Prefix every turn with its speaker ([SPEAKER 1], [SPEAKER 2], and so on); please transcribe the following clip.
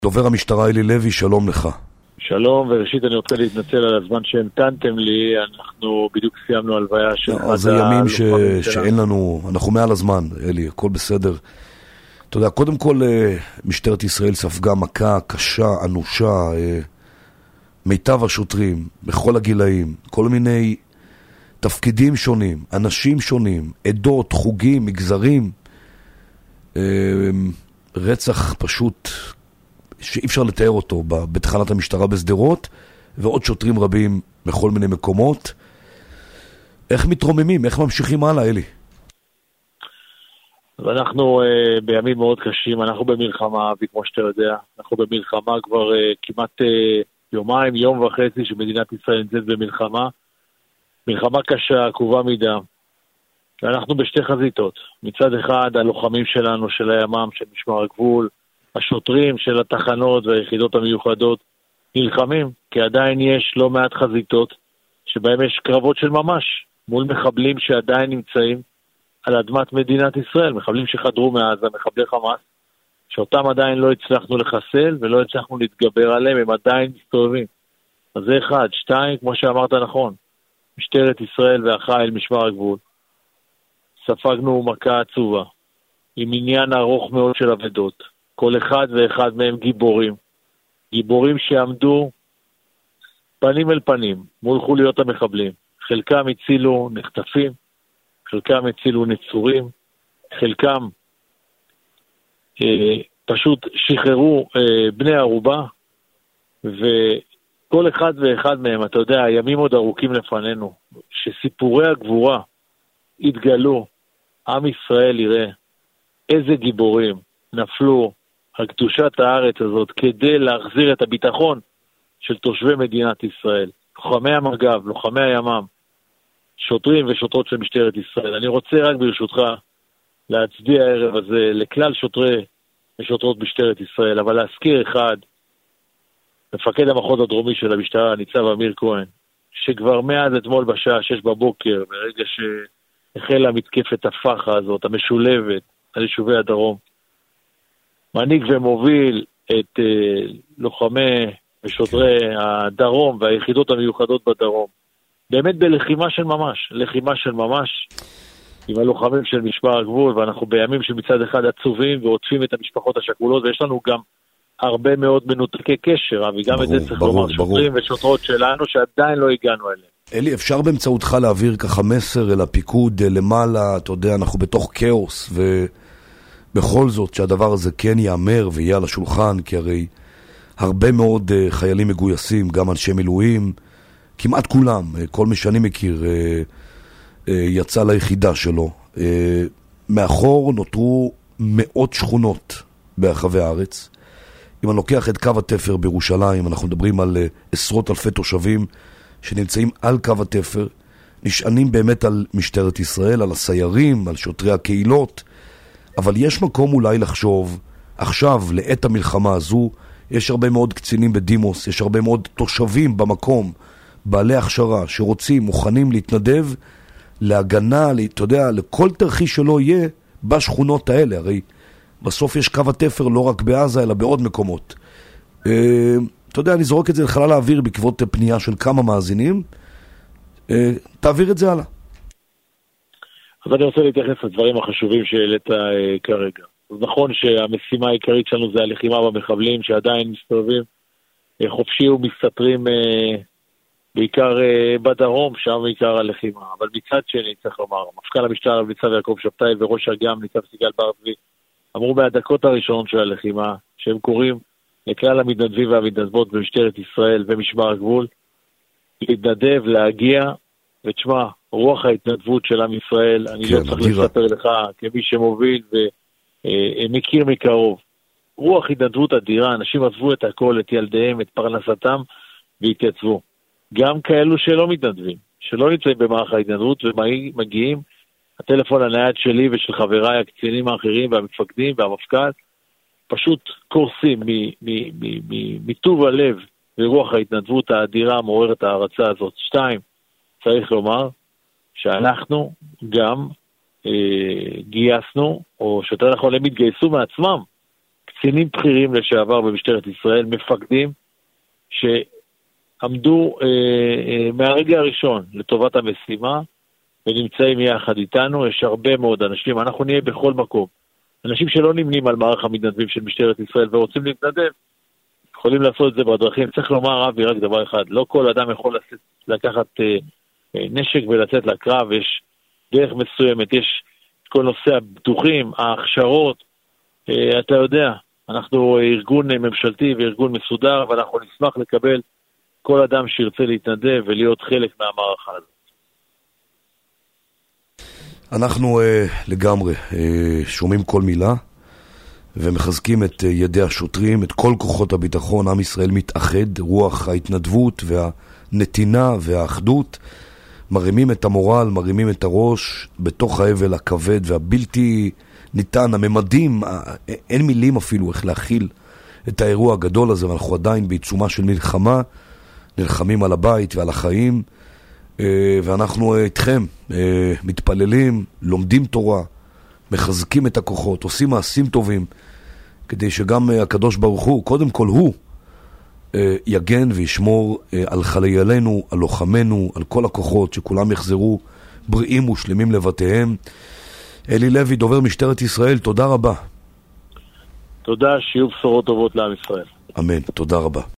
[SPEAKER 1] דובר המשטרה אלי לוי, שלום לך.
[SPEAKER 2] שלום, וראשית אני רוצה להתנצל על הזמן שהמתנתם לי. אנחנו בדיוק סיימנו הלוויה של אחד
[SPEAKER 1] זה ימים שאין לנו, אנחנו מעל הזמן, אלי, הכל בסדר. אתה יודע, קודם כל משטרת ישראל ספגה מכה קשה, אנושה, מיטב השוטרים בכל הגילאים, כל מיני תפקידים שונים, אנשים שונים, עדות, חוגים, מגזרים, רצח פשוט שאי אפשר לתאר אותו בתחנת המשטרה בסדרות, ועוד שוטרים רבים בכל מיני מקומות. איך מתרוממים? איך ממשיכים הלאה, אלי?
[SPEAKER 2] ואנחנו בימים מאוד קשים, אנחנו במלחמה, וכמו שאתה יודע, אנחנו במלחמה כבר כמעט יומיים, יום וחצי שמדינת ישראל נמצאת במלחמה. מלחמה קשה, עקובה מדם. ואנחנו בשתי חזיתות. מצד אחד, הלוחמים שלנו, של הימ"מ, של משמר הגבול, השוטרים של התחנות והיחידות המיוחדות נלחמים, כי עדיין יש לא מעט חזיתות שבהם יש קרבות של ממש מול מחבלים שעדיין נמצאים על אדמת מדינת ישראל, מחבלים שחדרו מעזה, מחבלי חמאס, שאותם עדיין לא הצלחנו לחסל ולא הצלחנו להתגבר עליהם, הם עדיין מסתובבים. אז זה אחד. שתיים, כמו שאמרת נכון, משטרת ישראל והחיל משמר הגבול, ספגנו מכה עצובה, עם עניין ארוך מאוד של עבדות. כל אחד ואחד מהם גיבורים. גיבורים שעמדו פנים אל פנים מול חוליות המחבלים. חלקם הצילו נחטפים, חלקם הצילו נצורים, חלקם פשוט שחררו בני ערובה, וכל אחד ואחד מהם, אתה יודע, הימים עוד ארוכים לפנינו, שסיפורי הגבורה יתגלו, עם ישראל יראה איזה גיבורים נפלו על קדושת הארץ הזאת כדי להחזיר את הביטחון של תושבי מדינת ישראל. לוחמי המג"ב, לוחמי הימ"מ, שוטרים ושוטרות של משטרת ישראל. אני רוצה רק ברשותך להצדיע הערב הזה לכלל שוטרי ושוטרות משטרת ישראל, אבל להזכיר אחד, מפקד המחוז הדרומי של המשטרה, ניצב אמיר כהן, שכבר מאז אתמול בשעה 6 בבוקר, ברגע שהחלה מתקפת הפחה הזאת, המשולבת על יישובי הדרום, מנהיג ומוביל את לוחמי ושוטרי הדרום והיחידות המיוחדות בדרום. באמת בלחימה של ממש, לחימה של ממש עם הלוחמים של משמר הגבול, ואנחנו בימים שמצד אחד עצובים ועוטפים את המשפחות השכולות, ויש לנו גם הרבה מאוד מנותקי קשר, וגם את זה צריך לומר, שוטרים ושוטרות שלנו שעדיין לא הגענו אליהם.
[SPEAKER 1] אלי, אפשר באמצעותך להעביר ככה מסר אל הפיקוד למעלה, אתה יודע, אנחנו בתוך כאוס, ובכל זאת שהדבר הזה כן יאמר ויהיה על השולחן, כי הרי הרבה מאוד חיילים מגויסים, גם אנשי מילואים, כמעט כולם, כל מי שאני מכיר, יצא ליחידה שלו. מאחור נותרו מאות שכונות ברחבי הארץ. אם אני לוקח את קו התפר בירושלים, אנחנו מדברים על עשרות אלפי תושבים שנמצאים על קו התפר, נשענים באמת על משטרת ישראל, על הסיירים, על שוטרי הקהילות, אבל יש מקום אולי לחשוב, עכשיו, לעת המלחמה הזו, יש הרבה מאוד קצינים בדימוס, יש הרבה מאוד תושבים במקום, בעלי הכשרה, שרוצים, מוכנים להתנדב להגנה, אתה יודע, לכל תרחיש שלא יהיה בשכונות האלה. הרי בסוף יש קו התפר לא רק בעזה, אלא בעוד מקומות. אתה יודע, אני זורק את זה לחלל האוויר בעקבות פנייה של כמה מאזינים. תעביר את זה הלאה.
[SPEAKER 2] אז אני רוצה להתייחס לדברים החשובים שהעלית כרגע. אז נכון שהמשימה העיקרית שלנו זה הלחימה במחבלים שעדיין מסתובבים חופשי ומסתתרים בעיקר בדרום, שם בעיקר הלחימה. אבל מצד שני, צריך לומר, מפכ"ל המשטרה ניצב יעקב שבתאי וראש אג"ם ניצב סיגל בר-צבי אמרו מהדקות הראשונות של הלחימה שהם קוראים לכלל המתנדבים והמתנדבות במשטרת ישראל ומשמר הגבול להתנדב, להגיע, ותשמע, רוח ההתנדבות של עם ישראל, אני לא צריך לספר לך כמי שמוביל ומכיר מקרוב. רוח התנדבות אדירה, אנשים עזבו את הכל, את ילדיהם, את פרנסתם, והתייצבו. גם כאלו שלא מתנדבים, שלא נמצאים במערך ההתנדבות ומגיעים, הטלפון הנייד שלי ושל חבריי הקצינים האחרים והמפקדים והמפכ"ל, פשוט קורסים מטוב הלב ורוח ההתנדבות האדירה המעוררת ההרצה הזאת. 2, צריך לומר שאנחנו גם גייסנו, או שיותר נכון הם התגייסו מעצמם, קצינים בכירים לשעבר במשטרת ישראל, מפקדים שעמדו מהרגע הראשון לטובת המשימה, ונמצאים יחד איתנו. יש הרבה מאוד אנשים, אנחנו נהיה בכל מקום. אנשים שלא נמנים על מערך המתנדבים של משטרת ישראל ורוצים להתנדב, יכולים לעשות את זה בדרכים. צריך לומר, אבי, רק דבר אחד, לא כל אדם יכול לקחת נשק ולצאת לקרב, יש דרך מסוימת, יש כל נושא הביטוחים, ההכשרות, אתה יודע, אנחנו ארגון ממשלתי וארגון מסודר, ואנחנו נשמח לקבל כל אדם שירצה להתנדב ולהיות חלק מהמערכה הזאת.
[SPEAKER 1] אנחנו לגמרי שומעים כל מילה ומחזקים את ידי השוטרים, את כל כוחות הביטחון. עם ישראל מתאחד, רוח ההתנדבות והנתינה והאחדות מרימים את המורל, מרימים את הראש בתוך האבל הכבד והבלתי ניתן, הממדים, אין מילים אפילו איך להכיל את האירוע הגדול הזה, ואנחנו עדיין בעיצומה של מלחמה, נלחמים על הבית ועל החיים, ואנחנו איתכם, מתפללים, לומדים תורה, מחזקים את הכוחות, עושים מעשים טובים, כדי שגם הקדוש ברוך הוא, קודם כל הוא, יגן וישמור על חיילינו, על לוחמינו, על כל הכוחות, שכולם יחזרו בריאים ושלמים לבתיהם. אלי לוי, דובר משטרת ישראל, תודה רבה.
[SPEAKER 2] תודה, שיהיו בשורות טובות לעם ישראל.
[SPEAKER 1] אמן, תודה רבה.